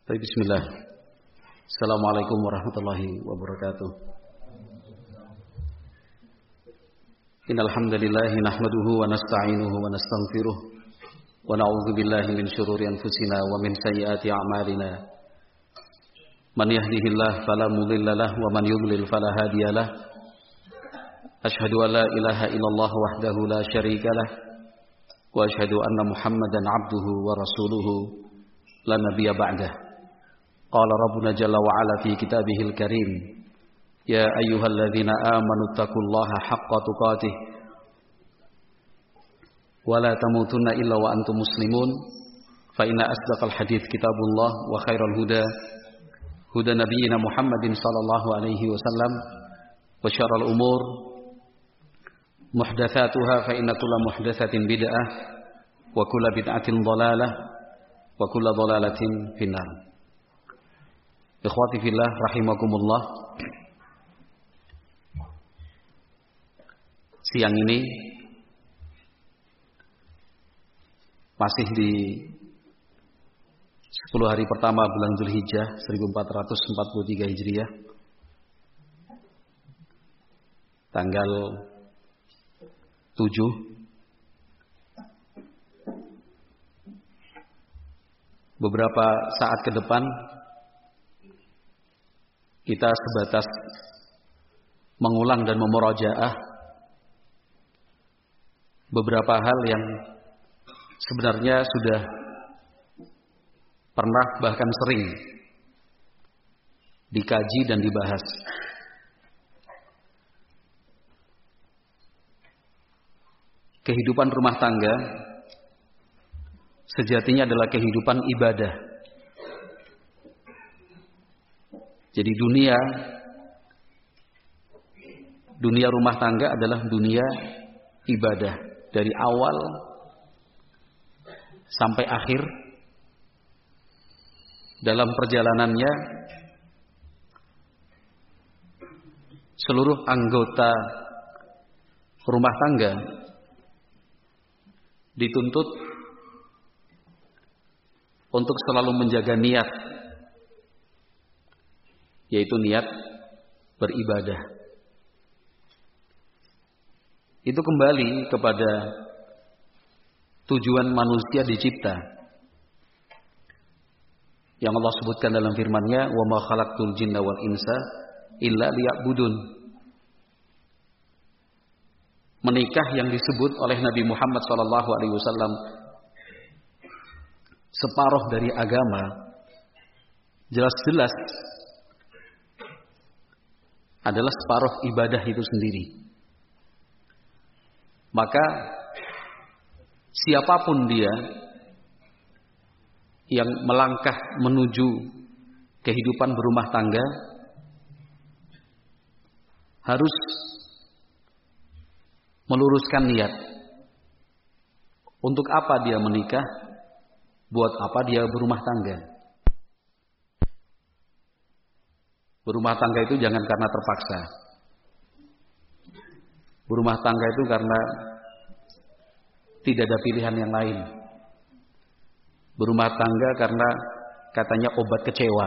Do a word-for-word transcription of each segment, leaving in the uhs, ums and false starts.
Baik, bismillah. Assalamualaikum warahmatullahi wabarakatuh. Innal hamdalillah nahmaduhu wa nasta'inuhu wa nastaghfiruh wa na'udzu billahi min shururi anfusina wa min sayyiati a'malina. Man yahdihillahu fala mudilla lahu wa man yudlil fala hadiya lahu. Asyhadu an la ilaha illallah wahdahu la syarika lah wa asyhadu anna Muhammadan 'abduhu wa rasuluhu la nabiyya ba'dah. Qala rabbuna jalla wa ala fi kitabihil karim, ya ayyuhalladzina amanu taqullaha haqqa tuqatih wa la tamutunna illa wa antum muslimun. Fa inna asdaqal hadits kitabullah wa khairal huda huda nabiyyina Muhammadin sallallahu alaihi wasallam wa syarrul umur muhdatsatuha fa inna kulla muhdatsatin bid'ah wa kulla bid'atin dhalalah wa kulla dhalalatin finnar. Ikhwati fillah rahimakumullah. Siang ini masih di sepuluh hari pertama bulan Dzulhijjah seribu empat ratus empat puluh tiga Hijriah, tanggal tujuh beberapa saat ke depan kita sebatas mengulang dan memurojaah beberapa hal yang sebenarnya sudah pernah bahkan sering dikaji dan dibahas. Kehidupan rumah tangga sejatinya adalah kehidupan ibadah. Jadi dunia dunia rumah tangga adalah dunia ibadah dari awal sampai akhir. Dalam perjalanannya seluruh anggota rumah tangga dituntut untuk selalu menjaga niat, yaitu niat beribadah. Itu kembali kepada tujuan manusia dicipta yang Allah sebutkan dalam firman-Nya, wa ma khalaqtul jinna wal insa illa liya'budun. Menikah yang disebut oleh Nabi Muhammad sallallahu alaihi wasallam separuh dari agama, jelas-jelas adalah separuh ibadah itu sendiri. Maka siapapun dia yang melangkah menuju kehidupan berumah tangga harus meluruskan niat. Untuk apa dia menikah? Buat apa dia berumah tangga? Berumah tangga itu jangan karena terpaksa. Berumah tangga itu karena tidak ada pilihan yang lain. Berumah tangga karena katanya obat kecewa.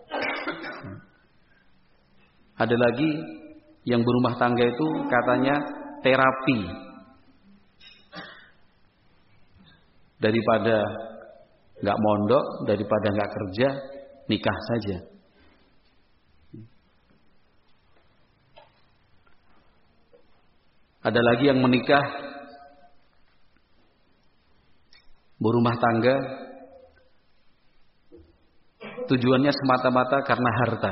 Ada lagi yang berumah tangga itu katanya terapi. Daripada nggak mondok, daripada nggak kerja, nikah saja. Ada lagi yang menikah berumah tangga tujuannya semata-mata karena harta.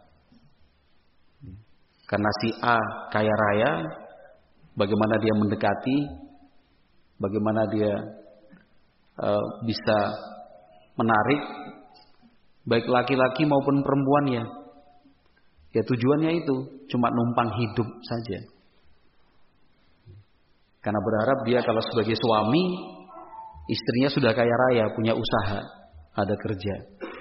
Karena si A kaya raya, bagaimana dia mendekati, bagaimana dia uh, bisa menarik baik laki-laki maupun perempuannya. Ya tujuannya itu cuma numpang hidup saja. Karena berharap dia kalau sebagai suami, istrinya sudah kaya raya, punya usaha, ada kerja.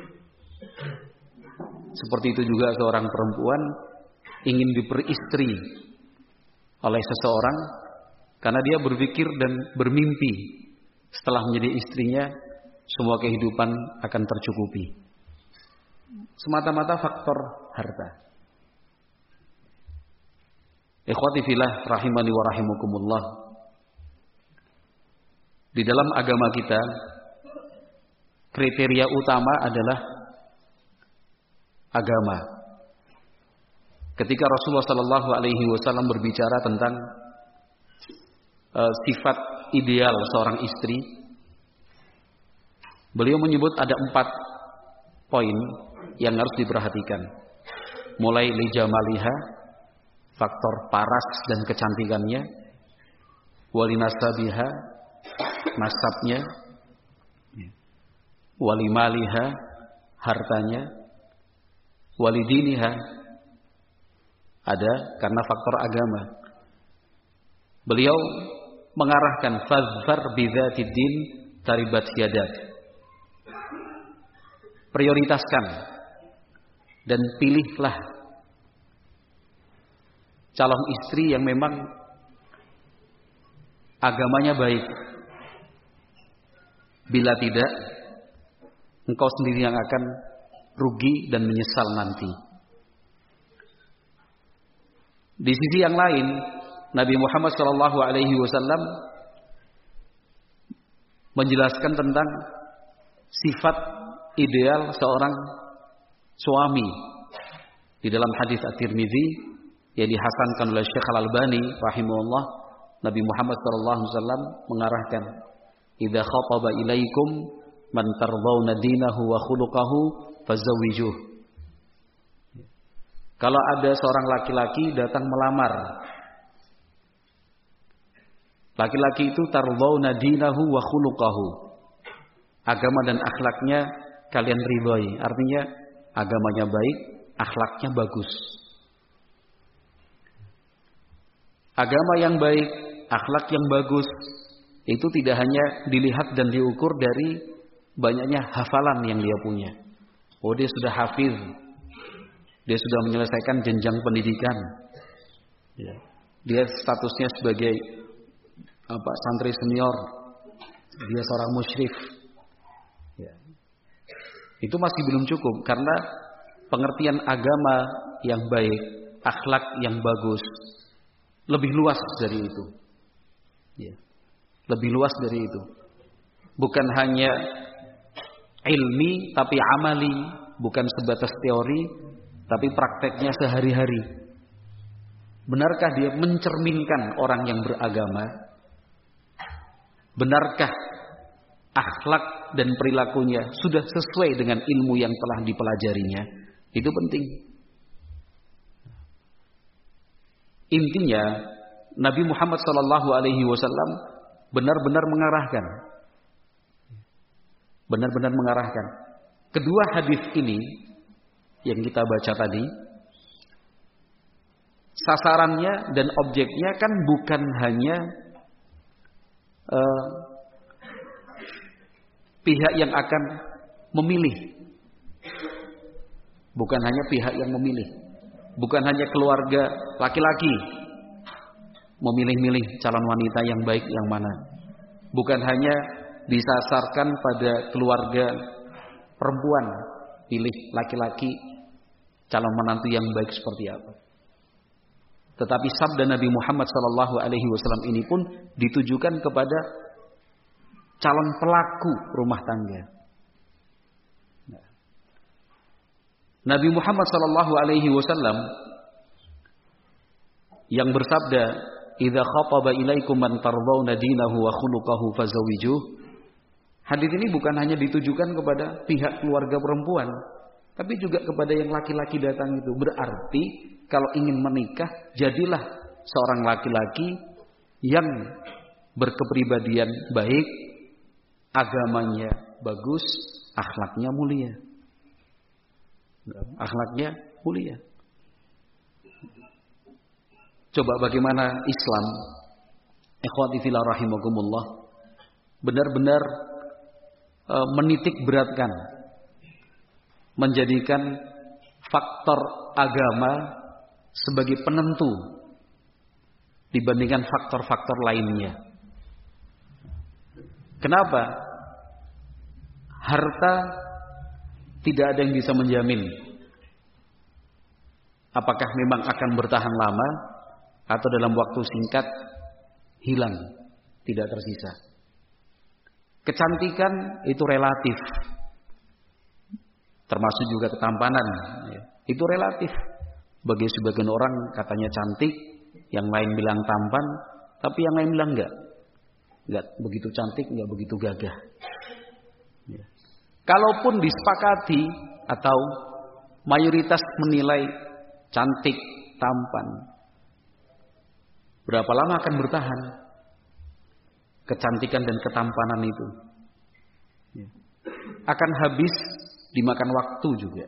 Seperti itu juga seorang perempuan ingin diperistri oleh seseorang karena dia berpikir dan bermimpi setelah menjadi istrinya semua kehidupan akan tercukupi. semata-mata faktor harta. Ikhwati fillah rahimani wa rahimakumullah. Di dalam agama kita kriteria utama adalah agama. Ketika Rasulullah Sallallahu Alaihi Wasallam berbicara tentang uh, sifat ideal seorang istri, beliau menyebut ada empat poin yang harus diperhatikan. Mulai li jamaliha, faktor paras dan kecantikannya, wali nasabiha, nasabnya, wali maliha, hartanya, wali diniha, ada karena faktor agama. Beliau mengarahkan fadzfar bidzatid din taribat yadak. Prioritaskan dan pilihlah calon istri yang memang agamanya baik. Bila tidak, engkau sendiri yang akan rugi dan menyesal nanti. Di sisi yang lain, Nabi Muhammad shallallahu alaihi wasallam menjelaskan tentang sifat ideal seorang suami. Di dalam hadis At-Tirmidzi yang dihasankan oleh Syekh Al-Albani rahimahullah, Nabi Muhammad shallallahu alaihi wasallam mengarahkan, "Idza khataba ilaikum man tardawna dinahu wa khuluquhu fazawwijuh." Kalau ada seorang laki-laki datang melamar, laki-laki itu tardawna dinahu wa khuluquhu, agama dan akhlaknya kalian ridhoi. Artinya agamanya baik, akhlaknya bagus. Agama yang baik, akhlak yang bagus, itu tidak hanya dilihat dan diukur dari banyaknya hafalan yang dia punya. Oh, dia sudah hafiz, dia sudah menyelesaikan jenjang pendidikan, dia statusnya sebagai apa, santri senior, dia seorang musyrif. Itu masih belum cukup, karena pengertian agama yang baik, akhlak yang bagus lebih luas dari itu. Ya. Lebih luas dari itu. Bukan hanya ilmi tapi amali, bukan sebatas teori tapi prakteknya sehari-hari. Benarkah dia mencerminkan orang yang beragama? Benarkah akhlak dan perilakunya sudah sesuai dengan ilmu yang telah dipelajarinya? Itu penting. Intinya Nabi Muhammad sallallahu alaihi wasallam benar-benar mengarahkan. Benar-benar mengarahkan. Kedua hadis ini yang kita baca tadi, sasarannya dan objeknya kan bukan hanya uh, pihak yang akan memilih. Bukan hanya pihak yang memilih. Bukan hanya keluarga laki-laki memilih-milih calon wanita yang baik yang mana. Bukan hanya disasarkan pada keluarga perempuan, pilih laki-laki calon menantu yang baik seperti apa. Tetapi sabda Nabi Muhammad sallallahu alaihi wasallam ini pun ditujukan kepada calon pelaku rumah tangga. Nabi Muhammad sallallahu alaihi wasallam yang bersabda, "Idza khataba ilaikum man tardawna dinahu wa khuluquhu fazawwijuh." Hadis ini bukan hanya ditujukan kepada pihak keluarga perempuan, tapi juga kepada yang laki-laki datang itu. Berarti kalau ingin menikah, jadilah seorang laki-laki yang berkepribadian baik, agamanya bagus, akhlaknya mulia. Akhlaknya mulia. Coba bagaimana Islam, ikhwati fillah rahimakumullah, benar-benar e, menitik beratkan, menjadikan faktor agama sebagai penentu dibandingkan faktor-faktor lainnya. Kenapa? Harta Tidak ada yang bisa menjamin apakah memang akan bertahan lama atau dalam waktu singkat hilang, tidak tersisa. Kecantikan itu relatif, termasuk juga ketampanan, itu relatif. Bagi sebagian orang katanya cantik, yang lain bilang tampan, tapi yang lain bilang enggak, enggak begitu cantik, enggak begitu gagah. Ya. Kalaupun disepakati atau mayoritas menilai cantik, tampan, berapa lama akan bertahan kecantikan dan ketampanan itu? Ya. Akan habis dimakan waktu juga.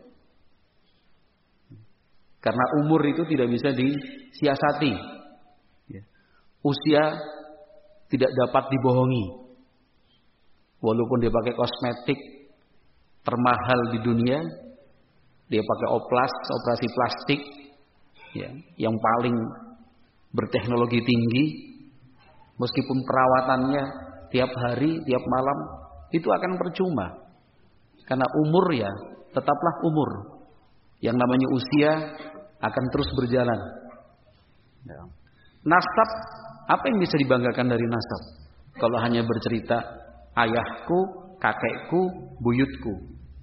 Karena umur itu tidak bisa disiasati. Ya. Usia tidak dapat dibohongi. Walaupun dia pakai kosmetik termahal di dunia, dia pakai oplas, operasi plastik, ya, yang paling berteknologi tinggi, meskipun perawatannya tiap hari, tiap malam, itu akan percuma. Karena umur ya tetaplah umur. Yang namanya usia akan terus berjalan. Ya. Nasab, apa yang bisa dibanggakan dari nasab? Kalau hanya bercerita ayahku, kakekku, buyutku,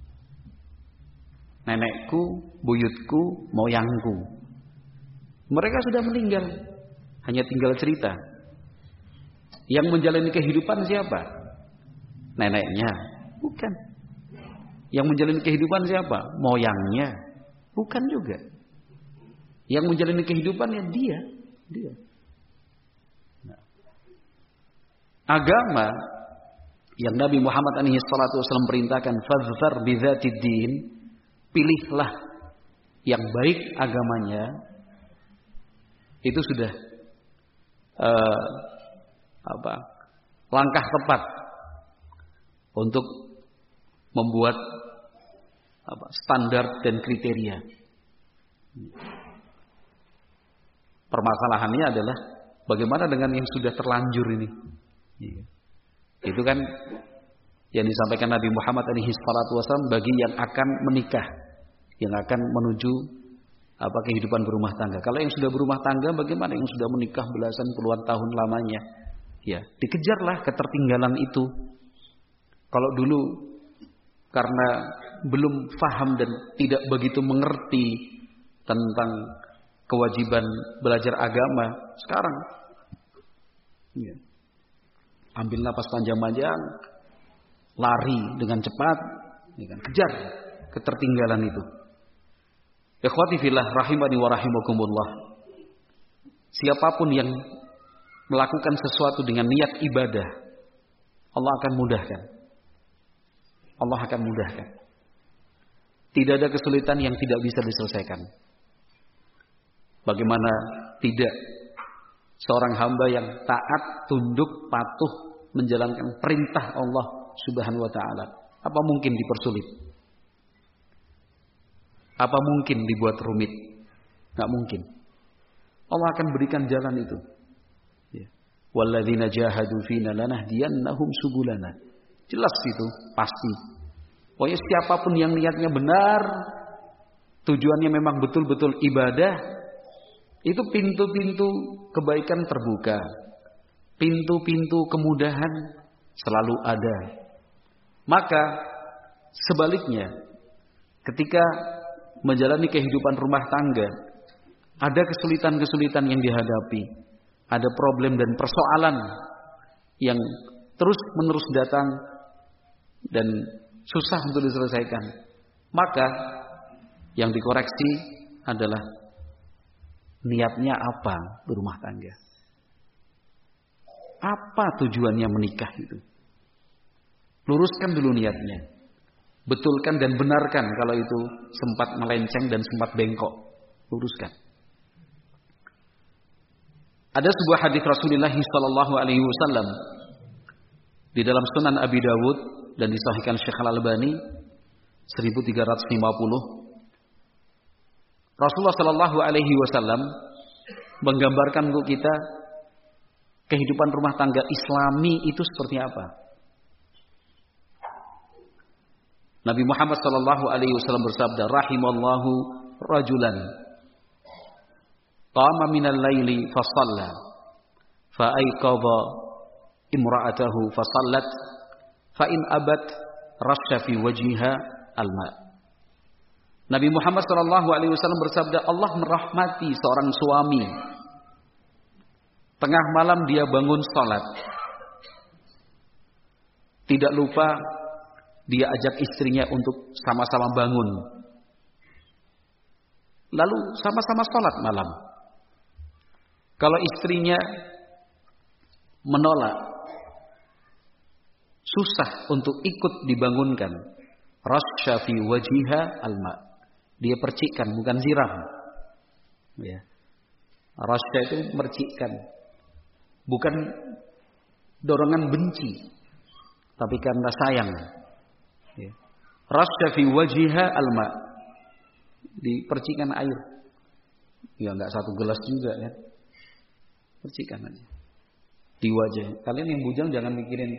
nenekku, buyutku, moyangku. Mereka sudah meninggal, hanya tinggal cerita. Yang menjalani kehidupan siapa? Neneknya? Bukan. Yang menjalani kehidupan siapa? Moyangnya? Bukan juga. Yang menjalani kehidupan ya dia, dia. Nah. Agama yang Nabi Muhammad alaihi salatu wasallam perintahkan, fadzfar bidzatid din, pilihlah yang baik agamanya, itu sudah uh, apa? langkah tepat untuk membuat apa? standar dan kriteria. Permasalahannya adalah bagaimana dengan yang sudah terlanjur ini? Itu kan yang disampaikan Nabi Muhammad alaihi salatu wasallam bagi yang akan menikah, yang akan menuju apa kehidupan berumah tangga. Kalau yang sudah berumah tangga, bagaimana yang sudah menikah belasan puluhan tahun lamanya? Ya, dikejarlah ketertinggalan itu. Kalau dulu karena belum paham dan tidak begitu mengerti tentang kewajiban belajar agama, sekarang ya, ambil napas panjang-panjang, lari dengan cepat, ya kan, kejar ketertinggalan itu. Ikhwati fillah rahimani wa rahimakumullah. Siapapun yang melakukan sesuatu dengan niat ibadah, Allah akan mudahkan. Allah akan mudahkan. Tidak ada kesulitan yang tidak bisa diselesaikan. Bagaimana tidak seorang hamba yang taat, tunduk, patuh menjalankan perintah Allah Subhanahu wa taala, apa mungkin dipersulit? Apa mungkin dibuat rumit? Enggak mungkin. Allah akan berikan jalan itu. Ya. Walladzina jahadu fina lanahdiyannahum subulana. Jelas itu, pasti. Pokoknya siapapun yang niatnya benar, tujuannya memang betul-betul ibadah, itu pintu-pintu kebaikan terbuka. Pintu-pintu kemudahan selalu ada. Maka sebaliknya, ketika menjalani kehidupan rumah tangga, ada kesulitan-kesulitan yang dihadapi, ada problem dan persoalan yang terus-menerus datang dan susah untuk diselesaikan, maka yang dikoreksi adalah niatnya apa berumah tangga. Apa tujuannya menikah itu? Luruskan dulu niatnya. Betulkan dan benarkan kalau itu sempat melenceng dan sempat bengkok. Luruskan. Ada sebuah hadis Rasulullah sallallahu alaihi wasallam di dalam Sunan Abi Dawud dan disahihkan Syekh Al-Albani seribu tiga ratus lima puluh. Rasulullah sallallahu alaihi wasallam menggambarkan untuk kita kehidupan rumah tangga Islami itu seperti apa. Nabi Muhammad sallallahu alaihi wasallam bersabda, rahimallahu rajulan qama minal laili fa shalla fa ayqadha imra'atahu fa shallat fa in abat rasya fi wajhiha alma. Nabi Muhammad sallallahu alaihi wasallam bersabda, Allah merahmati seorang suami, tengah malam dia bangun salat, tidak lupa dia ajak istrinya untuk sama-sama bangun, lalu sama-sama salat malam. Kalau istrinya menolak, susah untuk ikut dibangunkan, rasya fi wajhiha alma, dia percikkan, bukan siram. Ya. Rasya itu mercikkan, bukan dorongan benci, tapi karena sayang. Ya. Rasya fi wajhiha alma, dipercikan air. Ya enggak satu gelas juga ya. Percikan aja di wajah. Kalian yang bujang jangan mikirin,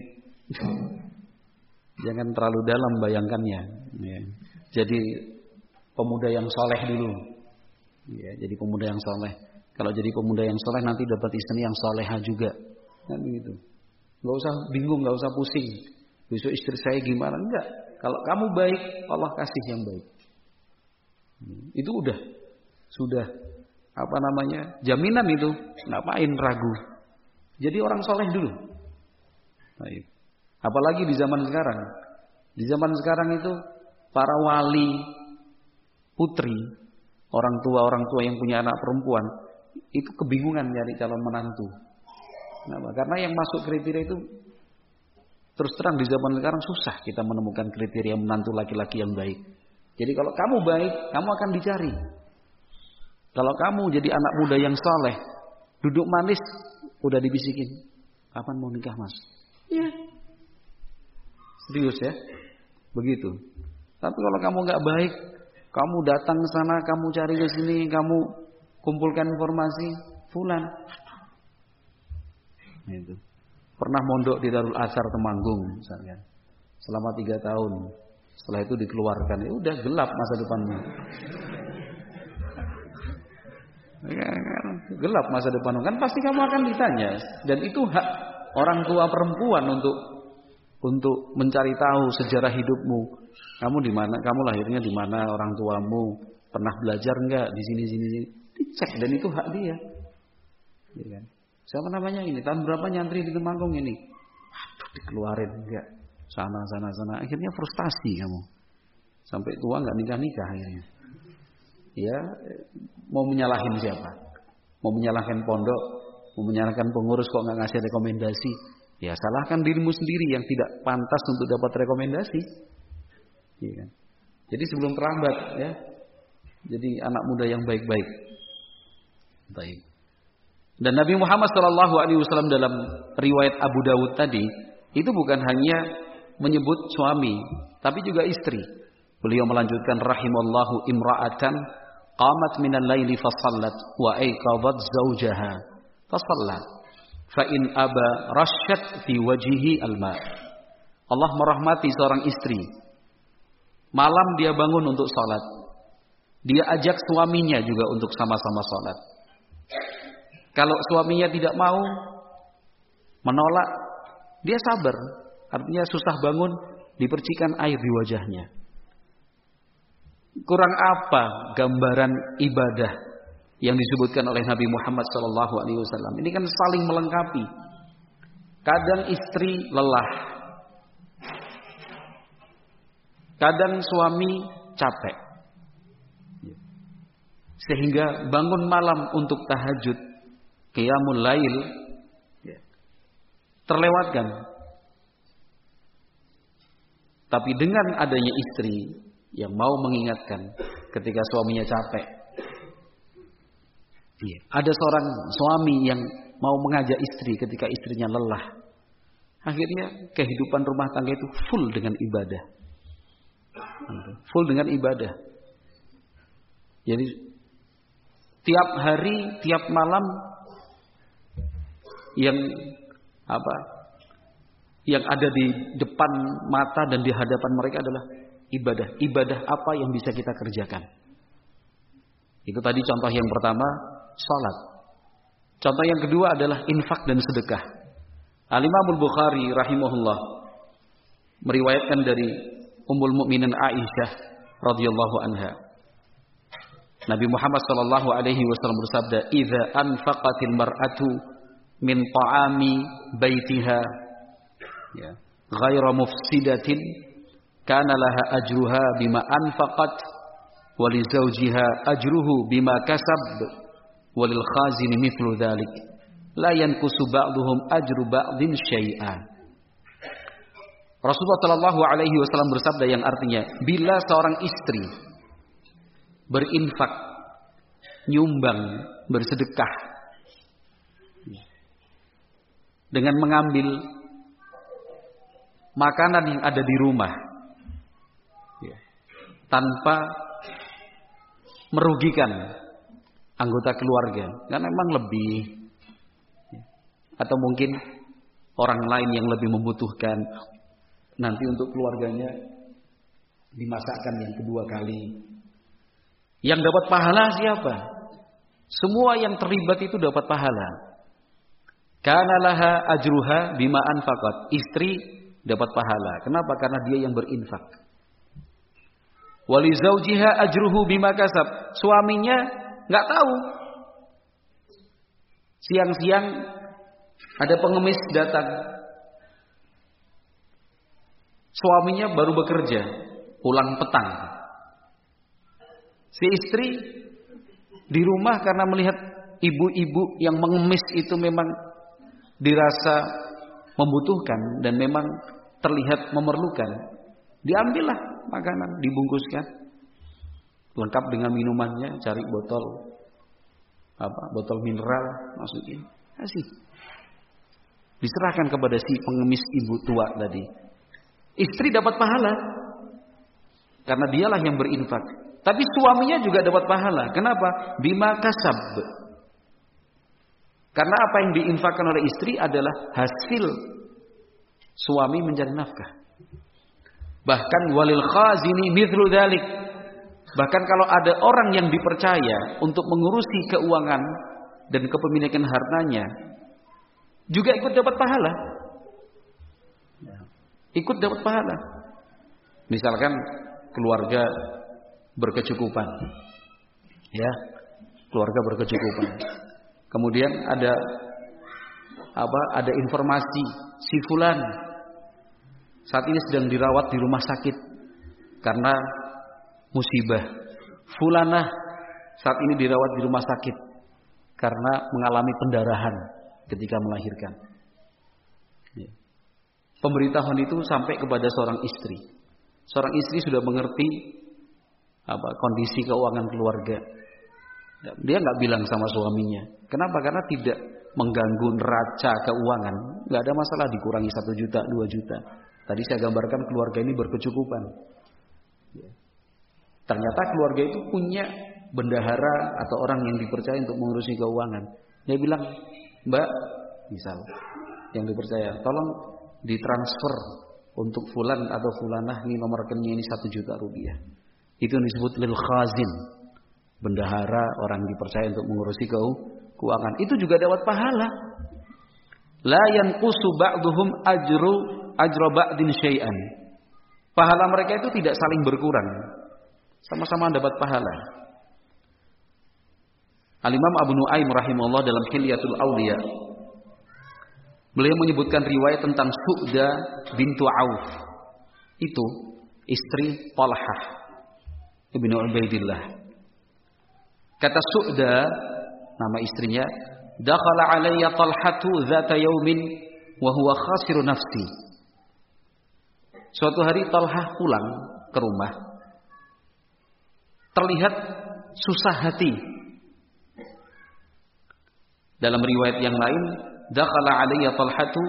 jangan terlalu dalam bayangkannya. Ya. Jadi pemuda yang soleh dulu. Ya, jadi pemuda yang soleh. Kalau jadi pemuda yang soleh nanti dapat istri yang soleha juga. Kan begitu. Gak usah bingung, gak usah pusing. Besok istri saya gimana? Enggak. Kalau kamu baik, Allah kasih yang baik. Itu udah, sudah apa namanya, jaminan itu. Ngapain ragu? Jadi orang soleh dulu. Baik. Apalagi di zaman sekarang. Di zaman sekarang itu para wali putri, orang tua orang tua yang punya anak perempuan, itu kebingungan nyari calon menantu. Kenapa? Karena yang masuk kriteria itu, terus terang di zaman sekarang susah kita menemukan kriteria menantu laki-laki yang baik. Jadi kalau kamu baik, kamu akan dicari. Kalau kamu jadi anak muda yang saleh, duduk manis, udah dibisikin, kapan mau nikah mas? Iya. Serius ya, begitu. Tapi kalau kamu nggak baik, kamu datang ke sana, kamu cari ke sini, kamu kumpulkan informasi, fulan. Itu. Pernah mondok di Darul Azhar Temanggung misalnya, selama tiga tahun. Setelah itu dikeluarkan, ya udah gelap masa depanmu. Ya, kan? Gelap masa depanmu, kan pasti kamu akan ditanya. Dan itu hak orang tua perempuan untuk untuk mencari tahu sejarah hidupmu. Kamu di mana? Kamu lahirnya di mana? Orang tuamu pernah belajar enggak di sini sini sini? Dicek, dan itu hak dia. Ya kan? Siapa namanya ini? Tahun berapa nyantri di Temanggung ini? Aduh, dikeluarin enggak? Sana sana sana. Akhirnya frustasi kamu. Sampai tua enggak nikah-nikah akhirnya. Ya, mau menyalahin siapa? Mau menyalahkan pondok? Mau menyalahkan pengurus kok enggak ngasih rekomendasi? Ya, salahkan dirimu sendiri yang tidak pantas untuk dapat rekomendasi. Ya kan? Jadi sebelum terlambat ya. Jadi anak muda yang baik-baik. Baik. Dan Nabi Muhammad shallallahu alaihi wasallam dalam riwayat Abu Dawud tadi itu bukan hanya menyebut suami, tapi juga istri. Beliau melanjutkan, rahimallahu imra'atan qamat minal laili fa shallat wa ayqadhat zawjaha fa shallat fa in aba rasyat fi wajhihi alma. Allah merahmati seorang istri. Malam dia bangun untuk salat. Dia ajak suaminya juga untuk sama-sama salat. Kalau suaminya tidak mau, menolak, dia sabar. Artinya susah bangun, dipercikan air di wajahnya. Kurang apa gambaran ibadah yang disebutkan oleh Nabi Muhammad shallallahu alaihi wasallam? Ini kan saling melengkapi. Kadang istri lelah, kadang suami capek, sehingga bangun malam untuk tahajud, qiyamul lail, terlewatkan. Tapi dengan adanya istri yang mau mengingatkan ketika suaminya capek. Iya. Ada seorang suami yang mau mengajak istri ketika istrinya lelah. Akhirnya kehidupan rumah tangga itu full dengan ibadah. Full dengan ibadah. Jadi tiap hari, tiap malam yang apa? Yang ada di depan mata dan di hadapan mereka adalah ibadah. Ibadah apa yang bisa kita kerjakan? Itu tadi contoh yang pertama, salat. Contoh yang kedua adalah infak dan sedekah. Al-Imam Al-Bukhari rahimahullah meriwayatkan dari Ummul Mukminin Aisyah radhiyallahu anha. Nabi Muhammad sallallahu alaihi wasallam bersabda, "Idza anfaqatil mar'atu min ta'ami baitiha ya, ghaira mufsidatin kana laha ajruha bima anfaqat wa li zawjiha ajruhu bima kasab wa lil khazini mithlu dzalik la yanqusu ba'dhum ajru ba'dhin syai'a." Rasulullah sallallahu alaihi wasallam bersabda yang artinya, bila seorang istri berinfak, nyumbang, bersedekah dengan mengambil makanan yang ada di rumah tanpa merugikan anggota keluarga, karena memang lebih, atau mungkin orang lain yang lebih membutuhkan, nanti untuk keluarganya dimasakkan yang kedua kali. Yang dapat pahala siapa? Semua yang terlibat itu dapat pahala. Kana laha ajruha bima anfaqat. Istri dapat pahala. Kenapa? Karena dia yang berinfak. Wali zaujiha ajruhu bima kasab. Suaminya nggak tahu. Siang-siang ada pengemis datang. Suaminya baru bekerja, pulang petang. Si istri di rumah karena melihat ibu-ibu yang mengemis itu memang dirasa membutuhkan dan memang terlihat memerlukan. Diambillah makanan, dibungkuskan, lengkap dengan minumannya, cari botol apa, botol mineral, masukin, kasih. Diserahkan kepada si pengemis ibu tua tadi. Istri dapat pahala karena dialah yang berinfak. Tapi suaminya juga dapat pahala. Kenapa? Bima kasab. Karena apa yang diinfakkan oleh istri adalah hasil suami mencari nafkah. Bahkan walil khazini mithlu dzalik. Bahkan kalau ada orang yang dipercaya untuk mengurusi keuangan dan kepemilikan hartanya, juga ikut dapat pahala. Ikut dapat pahala. Misalkan keluarga berkecukupan, ya, keluarga berkecukupan. Kemudian ada apa? Ada informasi si fulan saat ini sedang dirawat di rumah sakit karena musibah. Fulanah saat ini dirawat di rumah sakit karena mengalami pendarahan ketika melahirkan. Ya. Pemberitahuan itu sampai kepada seorang istri. Seorang istri sudah mengerti apa kondisi keuangan keluarga. Dia nggak bilang sama suaminya. Kenapa? Karena tidak mengganggu neraca keuangan. Nggak ada masalah dikurangi satu juta, dua juta. Tadi saya gambarkan keluarga ini berkecukupan. Ternyata keluarga itu punya bendahara atau orang yang dipercaya untuk mengurusi keuangan. Dia bilang, Mbak, misal yang dipercaya, tolong ditransfer untuk fulan atau fulanah, ini nomor rekeningnya ini satu juta rupiah. Itu yang disebut lil khazin, bendahara, orang dipercaya untuk mengurusi keuangan. Itu juga dapat pahala. La yanqusu ba'dhum ajru ajra ba'din syai'an. Pahala mereka itu tidak saling berkurang. Sama-sama dapat pahala. Al-Imam Abu Nuaim rahimahullah dalam Hilyatul Auliya, beliau menyebutkan riwayat tentang Su'da bintu Auf. Itu istri Talhah ibnu Ubaidillah. Kata Su'da, nama istrinya, dakhala alayya Talhatu dzata yaumin wa huwa khasiru nafsi. Suatu hari Talhah pulang ke rumah, terlihat susah hati. Dalam riwayat yang lain, dakhala alayya Talhatu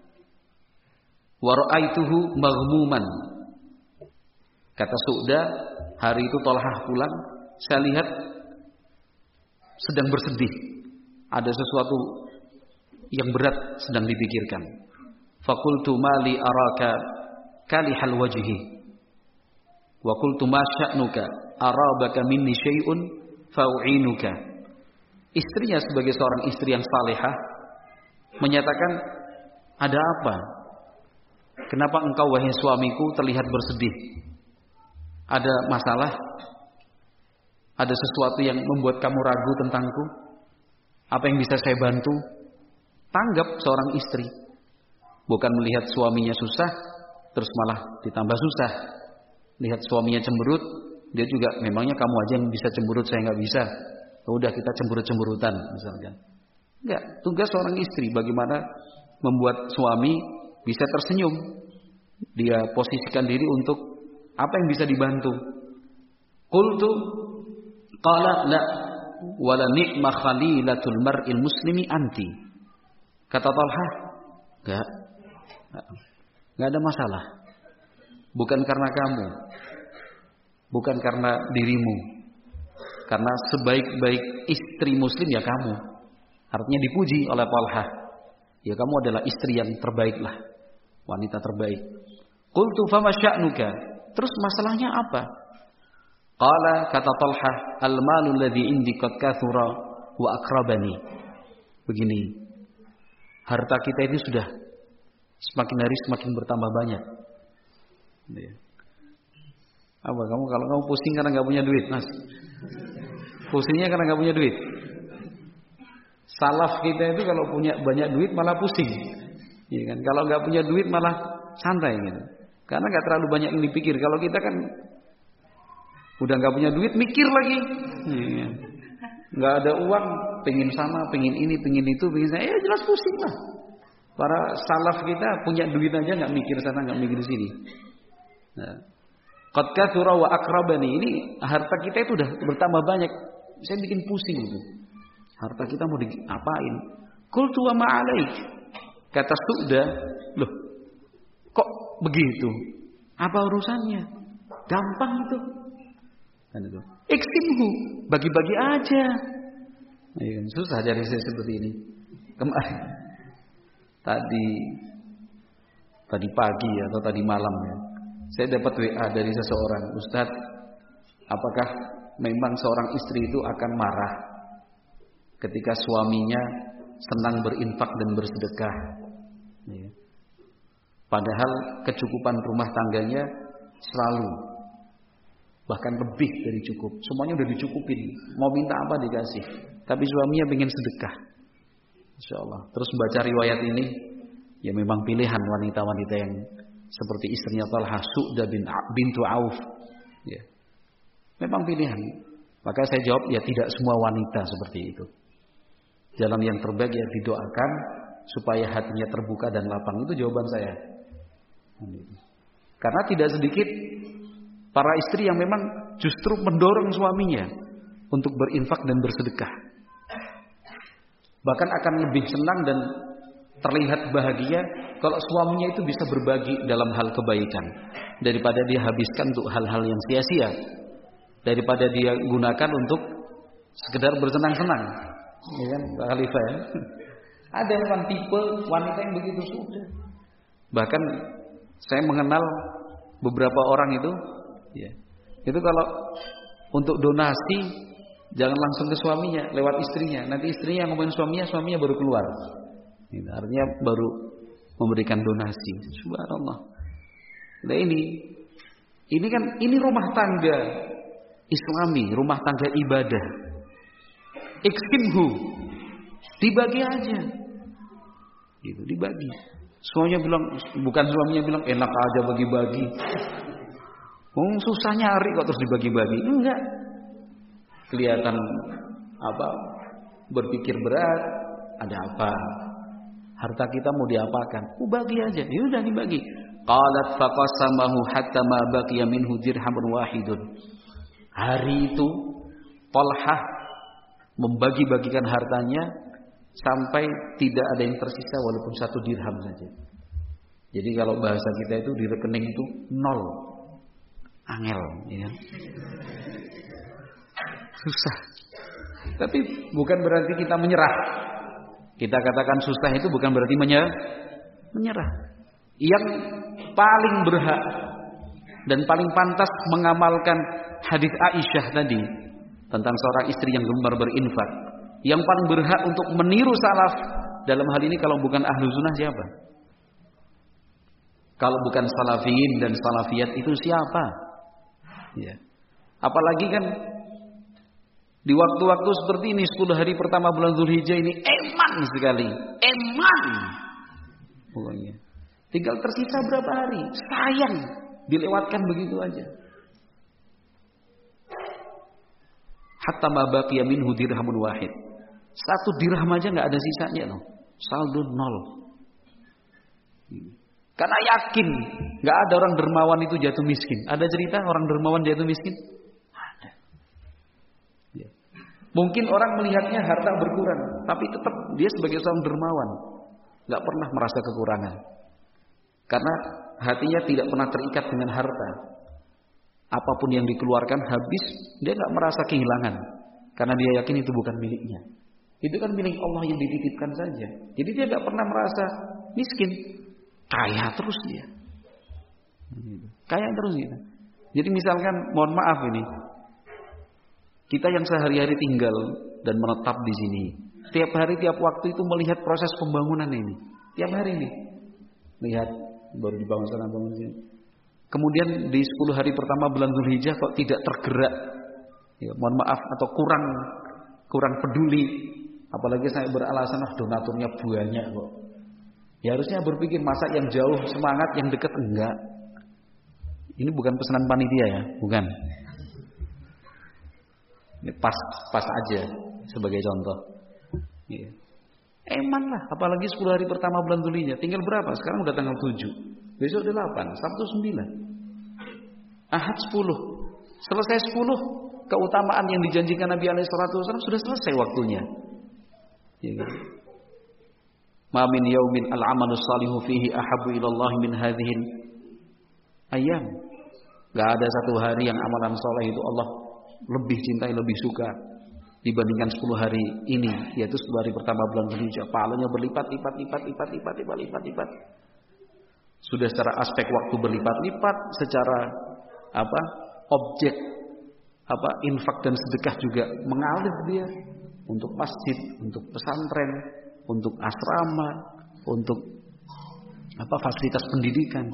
wa ra'aituhu maghmuman. Kata Su'da, hari itu Talhah pulang, saya lihat sedang bersedih. Ada sesuatu yang berat sedang dipikirkan. Faqultu mali araka kalihal wajhi. Wa qultu ma sya'nuka arabaka minni syai'un fa'u'inuka. Istrinya sebagai seorang istri yang salihah menyatakan, ada apa? Kenapa engkau wahai suamiku terlihat bersedih? Ada masalah? Ada sesuatu yang membuat kamu ragu tentangku? Apa yang bisa saya bantu? Tanggap seorang istri. Bukan melihat suaminya susah terus malah ditambah susah. Lihat suaminya cemberut, dia juga memangnya kamu aja yang bisa cemberut, saya nggak bisa. Udah kita cemberut-cemberutan misalkan. Enggak, tugas seorang istri bagaimana membuat suami bisa tersenyum. Dia posisikan diri untuk apa yang bisa dibantu. Qultu qala la wala ni'ma khalilatul mar'il muslimi anti. Kata Talha, enggak. Enggak ada masalah. Bukan karena kamu. Bukan karena dirimu. Karena sebaik-baik istri muslim ya kamu. Artinya dipuji oleh Talha. Ya kamu adalah istri yang terbaik lah. Wanita terbaik. Qultu fama sya'nuka. Terus masalahnya apa? Qala kata Talha, al-malu alladhi indi qad kathura wa akrabani. Begini. Harta kita ini sudah semakin hari semakin bertambah banyak. Apa kamu kalau kamu pusing karena nggak punya duit, Mas? Pusingnya karena nggak punya duit. Salaf kita itu kalau punya banyak duit malah pusing, ya kan? Kalau nggak punya duit malah santai, gitu. Karena nggak terlalu banyak yang dipikir. Kalau kita kan udah nggak punya duit, mikir lagi. Ya. Nggak ada uang, pengen sana, pengen ini, pengen itu, pengen sana, ya jelas pusing lah. Para salaf kita punya duit aja nggak mikir sana, nggak mikir sini. Nah, qad kathura wa akrabani, ini harta kita itu udah bertambah banyak. Saya bikin pusing itu. Harta kita mau diapain? Qultu wa ma alaik. Kata Su'da, loh, kok begitu? Apa urusannya? Gampang itu. Kan itu. Iksimhu, bagi-bagi aja. Ya, susah jadi saya seperti ini. Kemarin tadi tadi pagi atau tadi malam ya. Saya dapat W A dari seseorang, Ustaz, apakah memang seorang istri itu akan marah ketika suaminya senang berinfak dan bersedekah? Ya. Padahal kecukupan rumah tangganya selalu, bahkan lebih dari cukup. Semuanya udah dicukupin. Mau minta apa dikasih. Tapi suaminya pengen sedekah. Insya Allah. Terus baca riwayat ini, ya memang pilihan wanita-wanita yang seperti istrinya Talha, Su'da bin bintu Auf. Ya. Memang pilihan. Maka saya jawab, ya tidak semua wanita seperti itu. Jalan yang terbaik ya didoakan supaya hatinya terbuka dan lapang. Itu jawaban saya. Karena tidak sedikit para istri yang memang justru mendorong suaminya untuk berinfak dan bersedekah. Bahkan akan lebih senang dan terlihat bahagia kalau suaminya itu bisa berbagi dalam hal kebaikan daripada dia habiskan untuk hal-hal yang sia-sia, daripada dia gunakan untuk sekedar bersenang-senang. Ya kan, Pak Khalifah ya? Ada memang tipe wanita yang begitu sudah. Bahkan saya mengenal beberapa orang itu, ya, itu kalau untuk donasi jangan langsung ke suaminya, lewat istrinya. Nanti istrinya yang ngomongin suaminya, suaminya baru keluar. Ini artinya baru memberikan donasi. Subhanallah. Nah ini, ini kan ini rumah tangga Islami, rumah tangga ibadah. Iksimhu, dibagi aja, gitu, dibagi. Suaminya bilang, bukan suaminya bilang enak aja bagi-bagi. Oh, susah nyari kok terus dibagi-bagi. Enggak. Kelihatan apa? Berpikir berat. Ada apa? Harta kita mau diapakan? Oh, bagi aja. Ya udah dibagi. Qalat faqasamahu hatta ma baqiya minhu dirhamun wahidun. Hari itu Talha membagi-bagikan hartanya sampai tidak ada yang tersisa walaupun satu dirham saja. Jadi kalau bahasa kita itu di rekening itu nol. Angel, ya. Susah. Tapi bukan berarti kita menyerah. Kita katakan susah itu bukan berarti menyerah. Menyerah. Yang paling berhak dan paling pantas mengamalkan hadis Aisyah tadi tentang seorang istri yang gemar berinfak. Yang paling berhak untuk meniru salaf dalam hal ini kalau bukan ahlu sunnah siapa? Kalau bukan salafiyin dan salafiyat itu siapa? Ya. Apalagi kan di waktu-waktu seperti ini, sepuluh hari pertama bulan Dzulhijjah ini eman sekali, eman. Pokoknya tinggal tersisa berapa hari, sayang dilewatkan begitu aja. Hatta ma baqiya minhu dirhamun wahid. Satu dirham aja nggak ada sisanya loh. Saldo nol. Karena yakin nggak ada orang dermawan itu jatuh miskin. Ada cerita orang dermawan jatuh miskin? Ada. Ya. Mungkin orang melihatnya harta berkurang, tapi tetap dia sebagai seorang dermawan nggak pernah merasa kekurangan. Karena hatinya tidak pernah terikat dengan harta. Apapun yang dikeluarkan habis, dia nggak merasa kehilangan. Karena dia yakin itu bukan miliknya. Itu kan milik Allah yang dititipkan saja. Jadi dia nggak pernah merasa miskin. Kaya terus dia. Kaya terus dia. Jadi misalkan, mohon maaf ini. Kita yang sehari-hari tinggal dan menetap di sini. Tiap hari, tiap waktu itu melihat proses pembangunan ini. Tiap hari ini. Lihat, baru dibangun sana, bangun sini. Kemudian di sepuluh hari pertama bulan Dzulhijjah kok tidak tergerak. Ya, mohon maaf, atau kurang kurang peduli. Apalagi saya beralasan, ah donaturnya banyak kok. Ya harusnya berpikir, masa yang jauh semangat, yang dekat enggak. Ini bukan pesanan panitia ya, bukan. Ini pas pas aja sebagai contoh. Ya. Eman lah, apalagi sepuluh hari pertama bulan Dzulhijjah. Tinggal berapa? Sekarang udah tanggal tujuh. Besok delapan, Sabtu sembilan. Ahad sepuluh. Selesai sepuluh, keutamaan yang dijanjikan Nabi alaihi salatu wasallam sudah selesai waktunya. Ya. Ma min yaumin al-amalu salihu fihi ahabbu ila Allah min hadhihi ayyam. Enggak ada satu hari yang amalan soleh itu Allah lebih cintai, lebih suka dibandingkan sepuluh hari ini, yaitu sepuluh hari pertama bulan Dzulhijjah. Pahalanya berlipat-lipat, lipat-lipat, lipat-lipat, lipat-lipat. Sudah secara aspek waktu berlipat-lipat, secara apa? Objek apa? Infak dan sedekah juga mengalir dia untuk masjid, untuk pesantren, untuk asrama, untuk apa? Fasilitas pendidikan.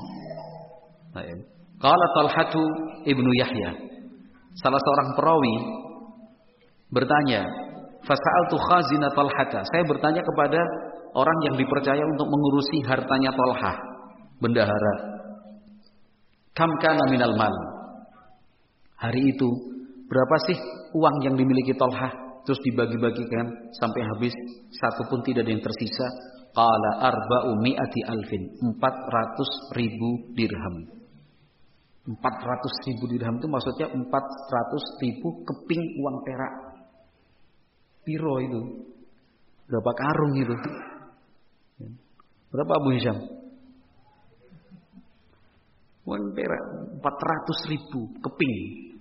Qala Talhatu ibnu Yahya, salah seorang perawi bertanya, fasa'altu khazina Talhata. Saya bertanya kepada orang yang dipercaya untuk mengurusi hartanya Talhah, bendahara. Kam kana minal mal. Hari itu berapa sih uang yang dimiliki Talhah? Terus dibagi-bagikan sampai habis, satu pun tidak ada yang tersisa. Qala arba'u mi'ati alfin, empat ratus ribu dirham. empat ratus ribu dirham itu maksudnya empat ratus ribu keping uang perak. Piro itu? Berapa karung itu? Berapa Abu Hisham? Uang perak empat ratus ribu keping.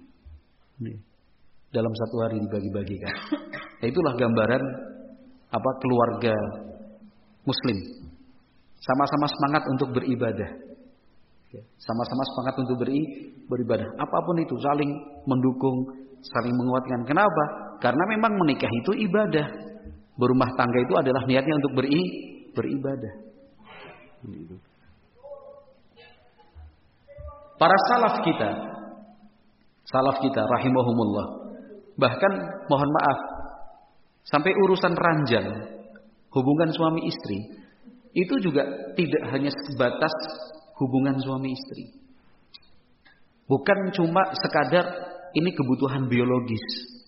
Dalam satu hari dibagi-bagikan. Nah, itulah gambaran apa keluarga Muslim. Sama-sama semangat untuk beribadah. Sama-sama semangat untuk beri, beribadah. Apapun itu saling mendukung, saling menguatkan. Kenapa? Karena memang menikah itu ibadah. Berumah tangga itu adalah niatnya untuk beri, beribadah. Para salaf kita, salaf kita rahimahumullah, bahkan mohon maaf, sampai urusan ranjang, hubungan suami istri, itu juga tidak hanya sebatas hubungan suami istri. Bukan cuma sekadar ini kebutuhan biologis.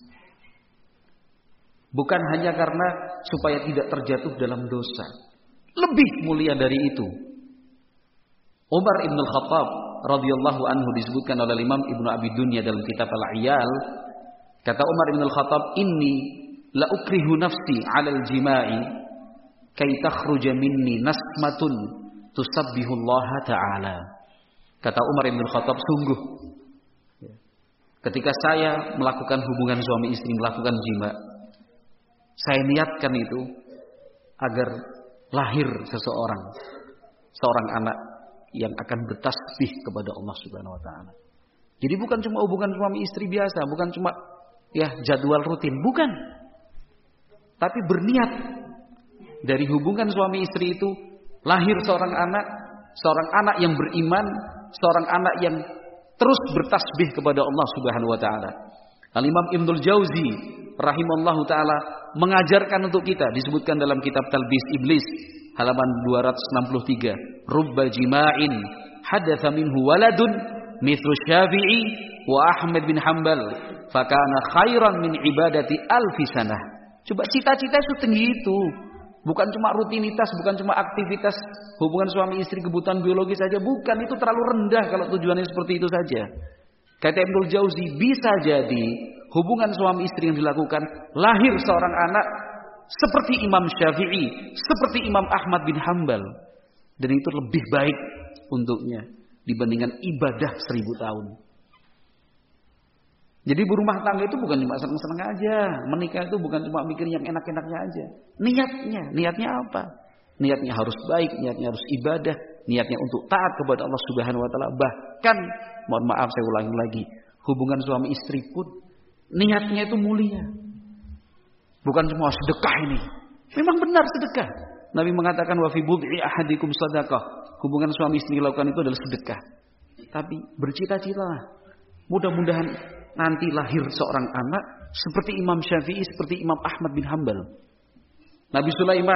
Bukan hanya karena supaya tidak terjatuh dalam dosa. Lebih mulia dari itu. Umar ibn al-Khattab radhiyallahu anhu disebutkan oleh Imam Ibnu Abi Dunya dalam kitab Al-Iyal. Kata Umar ibn al-Khattab, inni la ukrihu nafsi 'alal jima'i kay takhruja minni nasmatun tusabbihullaha ta'ala. Kata Umar ibn al-Khattab, sungguh ketika saya melakukan hubungan suami istri, melakukan jima, saya niatkan itu agar lahir seseorang, seorang anak yang akan bertasbih kepada Allah Subhanahu wa taala. Jadi bukan cuma hubungan suami istri biasa, bukan cuma ya jadwal rutin, bukan. Tapi berniat dari hubungan suami istri itu lahir seorang anak, seorang anak yang beriman, seorang anak yang terus bertasbih kepada Allah Subhanahu wa taala. Al-Imam Ibnul Jauzi rahimallahu taala mengajarkan untuk kita, disebutkan dalam kitab Talbis Iblis halaman dua ratus enam puluh tiga, rubba jima'in hadatsa minhu waladun mithlu Syafi'i wa Ahmad bin Hanbal fakana khairan min ibadati alfi sanah. Coba cita-cita itu tinggi itu. Bukan cuma rutinitas, bukan cuma aktivitas hubungan suami istri kebutuhan biologis saja, bukan, itu terlalu rendah kalau tujuannya seperti itu saja. Kata Ibnul Jauzi, bisa jadi hubungan suami istri yang dilakukan lahir seorang anak seperti Imam Syafi'i, seperti Imam Ahmad bin Hanbal, dan itu lebih baik untuknya dibandingkan ibadah seribu tahun. Jadi berumah tangga itu bukan cuma senang-senang aja. Menikah itu bukan cuma mikir yang enak-enaknya aja. Niatnya, niatnya apa? Niatnya harus baik, niatnya harus ibadah, niatnya untuk taat kepada Allah Subhanahu wa taala. Bahkan, mohon maaf saya ulangi lagi, hubungan suami istri pun niatnya itu mulia. Bukan cuma sedekah ini. Memang benar sedekah. Nabi mengatakan wa fi bud'i ahadikum shadaqah. Hubungan suami istri lakukan itu adalah sedekah. Tapi bercita-citalah, mudah-mudahan nanti lahir seorang anak seperti Imam Syafi'i, seperti Imam Ahmad bin Hanbal. Nabi Sulaiman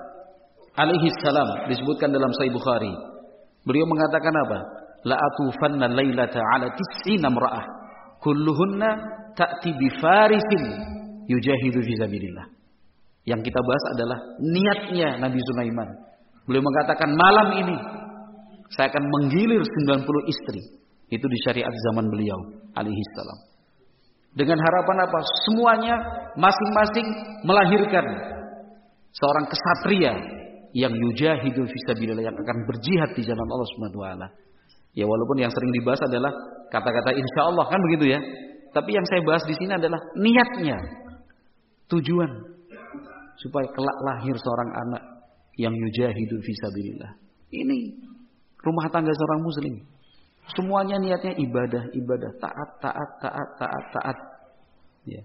alaihi salam disebutkan dalam Sahih Bukhari. Beliau mengatakan apa? La atufanna lailata ala tis'ina imra'ah kulluhunna ta'ti bi farisin yujahidu fi sabilillah. Yang kita bahas adalah niatnya Nabi Sulaiman. Beliau mengatakan malam ini saya akan menggilir sembilan puluh istri. Itu di syariat zaman beliau alaihi salam. Dengan harapan apa? Semuanya masing-masing melahirkan seorang kesatria yang yujahidu fisabilillah, yang akan berjihad di jalan Allah Subhanahu wa taala. Ya walaupun yang sering dibahas adalah kata-kata insyaallah, kan begitu ya. Tapi yang saya bahas di sini adalah niatnya. Tujuan supaya kelak lahir seorang anak yang yujahidu fisabilillah. Ini rumah tangga seorang muslim. Semuanya niatnya ibadah, ibadah, taat, taat, taat, taat, taat. Ya.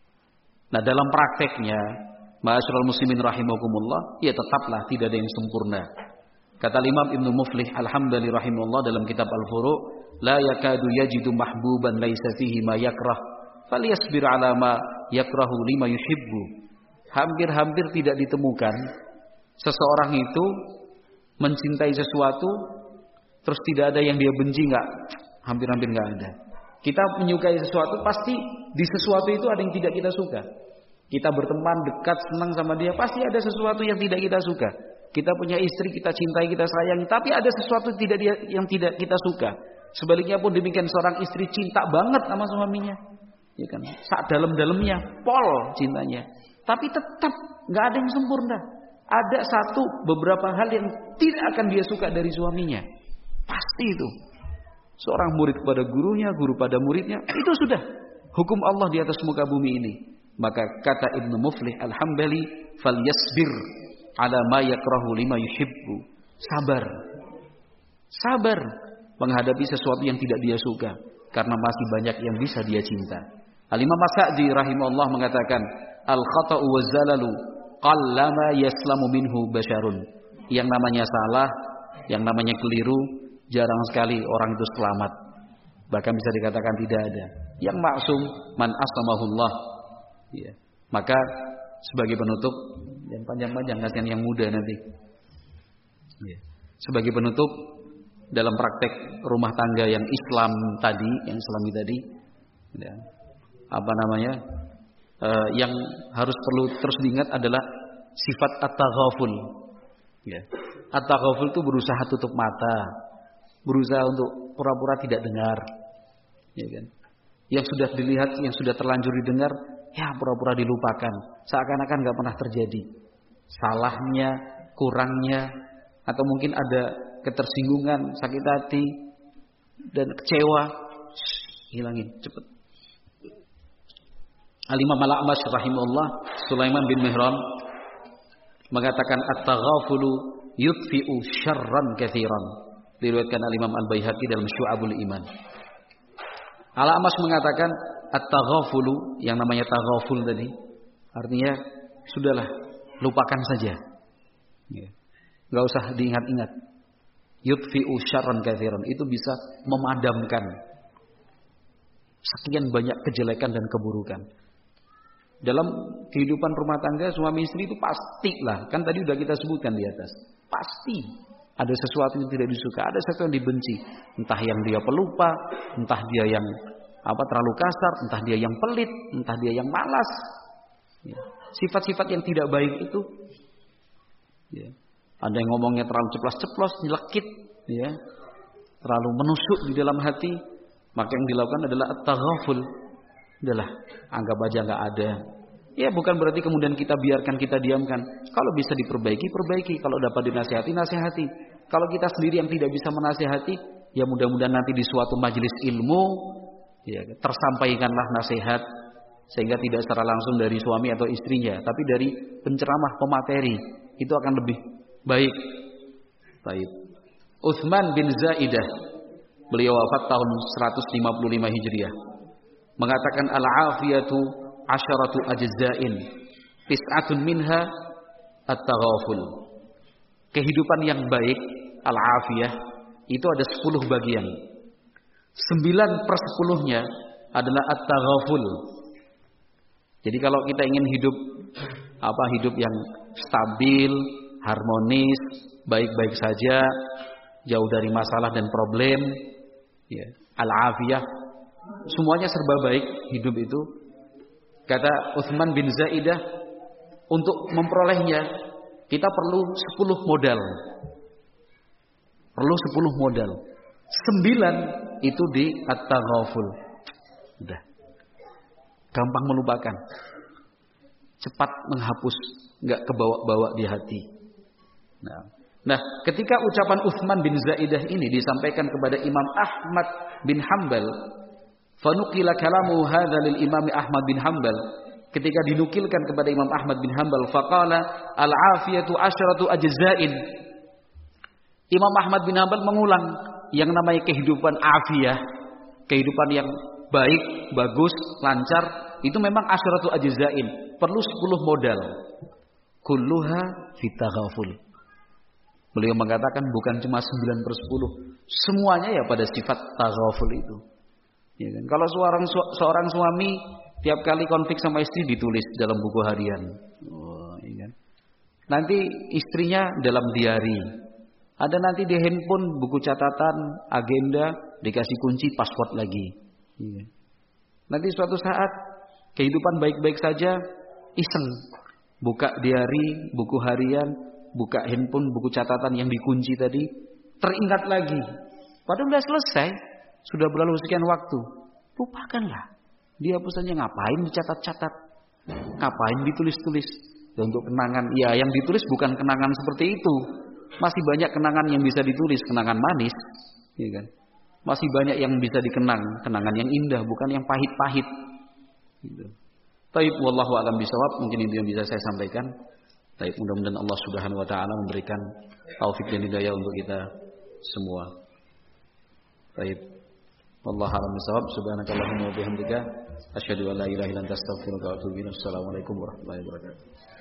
Nah dalam prakteknya, ma'asyiral muslimin rahimakumullah, ya tetaplah tidak ada yang sempurna. Kata Imam Ibnu Muflih Al-Hambali rahimahullah dalam kitab Al-Furu', la yakadu yajidu mahbuban laisa fihi ma yakrah, falyasbir ala ma yakrahu lima yuhibbu. Hampir-hampir tidak ditemukan seseorang itu mencintai sesuatu terus tidak ada yang dia benci, enggak. Hampir-hampir enggak ada. Kita menyukai sesuatu, pasti di sesuatu itu ada yang tidak kita suka. Kita berteman, dekat, senang sama dia, pasti ada sesuatu yang tidak kita suka. Kita punya istri, kita cintai, kita sayangi, tapi ada sesuatu tidak dia, yang tidak kita suka. Sebaliknya pun demikian, seorang istri cinta banget sama suaminya, ya kan? Saat dalam-dalamnya, pol cintanya. Tapi tetap enggak ada yang sempurna. Ada satu beberapa hal yang tidak akan dia suka dari suaminya. Pasti itu. Seorang murid kepada gurunya, guru pada muridnya, itu sudah hukum Allah di atas muka bumi ini. Maka kata Ibnu Muflih Al-Hambali, falyasbir ala ma yakrahu lima yuhibbu. Sabar. Sabar menghadapi sesuatu yang tidak dia suka, karena masih banyak yang bisa dia cinta. Al-Imam As-Sa'di rahimahullah mengatakan, al-khata'u waz-zalalu qallama yaslamu minhu basyarun. Yang namanya salah, yang namanya keliru, jarang sekali orang itu selamat. Bahkan bisa dikatakan tidak ada. Yang maksum man aslamahullah. Ya. Maka sebagai penutup, yang panjang-panjang kasihan yang muda nanti. Ya. Sebagai penutup dalam praktek rumah tangga yang Islam tadi, yang Islami tadi, ya, apa namanya? Uh, yang harus perlu terus diingat adalah sifat at-taghaful. Ya. At-taghaful itu berusaha tutup mata, berusaha untuk pura-pura tidak dengar, ya kan? Yang sudah dilihat, yang sudah terlanjur didengar, ya pura-pura dilupakan, seakan-akan nggak pernah terjadi. Salahnya, kurangnya, atau mungkin ada ketersinggungan, sakit hati, dan kecewa, hilangin cepet. Al-Imam Al-A'mash rahimahullah, Sulaiman bin Mihran mengatakan at-taghafulu yutfi'u syarran katsiran Diriwayatkan Al-Imam Al-Baihaqi dalam Syu'abul Iman. Al-A'mash mengatakan at-taghafulu, yang namanya taghaful tadi, artinya sudahlah, lupakan saja. Ya. Enggak usah diingat-ingat. Yudfi'u syarran katsiran, itu bisa memadamkan sekian banyak kejelekan dan keburukan. Dalam kehidupan rumah tangga suami istri itu pastilah, kan tadi udah kita sebutkan di atas. Pasti ada sesuatu yang tidak disuka, ada sesuatu yang dibenci. Entah yang dia pelupa, entah dia yang apa terlalu kasar, entah dia yang pelit, entah dia yang malas. Ya. Sifat-sifat yang tidak baik itu. Ya. Ada yang ngomongnya terlalu ceplos-ceplos, nyelekit, ya. Terlalu menusuk di dalam hati. Maka yang dilakukan adalah at-taghaful. Udahlah, anggap aja nggak ada. Ya bukan berarti kemudian kita biarkan, kita diamkan. Kalau bisa diperbaiki, perbaiki. Kalau dapat dinasihati, nasihati. Kalau kita sendiri yang tidak bisa menasihati, ya mudah-mudahan nanti di suatu majelis ilmu, ya tersampaikanlah nasihat, sehingga tidak secara langsung dari suami atau istrinya, tapi dari penceramah, pemateri. Itu akan lebih baik. Baik. Utsman bin Zaidah, beliau wafat tahun seratus lima puluh lima Hijriah, mengatakan al-afiyatu asyaratu ajza'in tis'atun minha at-taghaful. Kehidupan yang baik, al-afiyah, itu ada sepuluh bagian. Sembilan per sepuluhnya adalah at-taghaful. Jadi kalau kita ingin hidup apa hidup yang stabil, harmonis, baik-baik saja, jauh dari masalah dan problem, ya, al-afiyah, semuanya serba baik hidup itu. Kata Utsman bin Zaidah, untuk memperolehnya kita perlu sepuluh modal. Perlu sepuluh modal. Sembilan itu di at-taghaful. Udah. Gampang melupakan. Cepat menghapus, enggak kebawa-bawa di hati. Nah, nah, ketika ucapan Utsman bin Zaidah ini disampaikan kepada Imam Ahmad bin Hanbal, fanukila kalamu hadza lil Imam Ahmad bin Hanbal, ketika dinukilkan kepada Imam Ahmad bin Hanbal, faqala al-afiyatu asyratu ajza'in. Imam Ahmad bin Hanbal mengulang, yang namanya kehidupan afiyah, kehidupan yang baik, bagus, lancar, itu memang asyratu ajza'in, perlu sepuluh modal. Kulluha fitaghaful. Beliau mengatakan bukan cuma sembilan per sepuluh, semuanya ya pada sifat taghaful itu. Ya kan? Kalau seorang seorang suami tiap kali konflik sama istri ditulis dalam buku harian. Oh, ya kan? Nanti istrinya dalam diari. Ada nanti di handphone buku catatan, agenda, dikasih kunci, password lagi. Ya. Nanti suatu saat kehidupan baik-baik saja, iseng buka diari, buku harian, buka handphone, buku catatan yang dikunci tadi, teringat lagi. Padahal sudah selesai, sudah berlalu sekian waktu. Lupakanlah. Dia pesannya ngapain dicatat-catat? Ngapain ditulis-tulis? Dan untuk kenangan, ya yang ditulis bukan kenangan seperti itu. Masih banyak kenangan yang bisa ditulis, kenangan manis, ya kan? Masih banyak yang bisa dikenang, kenangan yang indah, bukan yang pahit-pahit. Gitu. Taib, wallahu a'lam bishawab. Mungkin itu yang bisa saya sampaikan. Taib, mudah-mudahan Allah Subhanahu wa taala memberikan taufik dan hidayah untuk kita semua. Taib. Wallahu a'lam bishawab. Subhanakallahumma wa bihamdika asyhadu an la ilaha illa anta astaghfiruka wa atubu ilaik. Assalamualaikum warahmatullahi wabarakatuh.